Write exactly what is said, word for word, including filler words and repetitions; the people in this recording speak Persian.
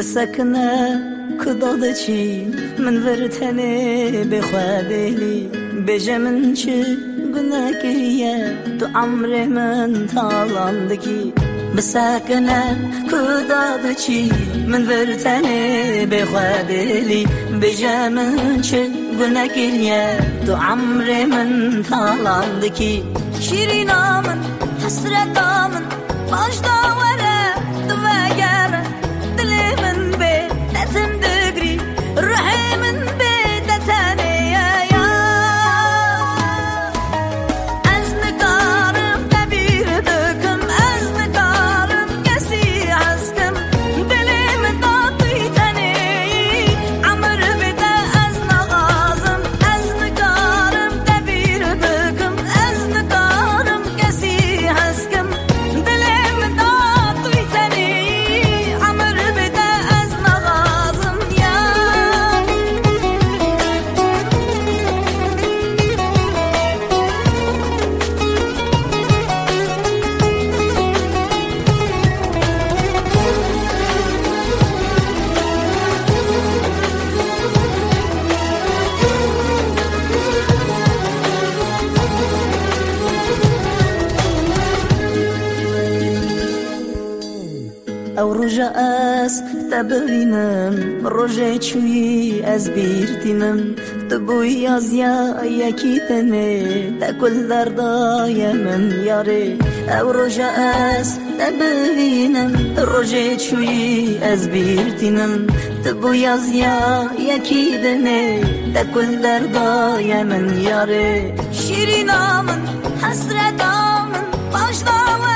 مسکنه کداد چی من ورتنه بخوادلی بجه من چه گناه کریه تو عمر من تالاندگی مسکنه کداد چی من ورتنه بخوادلی بجه من چه گناه کریه تو عمر من تالاندگی شیرینا من حسرتا من باش داوره دوگره دلی من به دتم دگری روحی من به دتنه یا از نگارم دبیر دکم از نگارم کسی هستم دلی من داتی تنه عمر بده از نغازم از نگارم دبیر دکم از نگارم کسی هستم دلی من داتی تنه عمر بده از نغازم یا او روژه است تبینم روژه چوی از بیرتینم تو بوی از یا یکی تنه تکل دردای من یاره او روژه است تبینم روژه چوی از بیرتینم تو بوی از یا یکی تنه تکل دردای من یاره شیرینا من حسرتا من باش داوره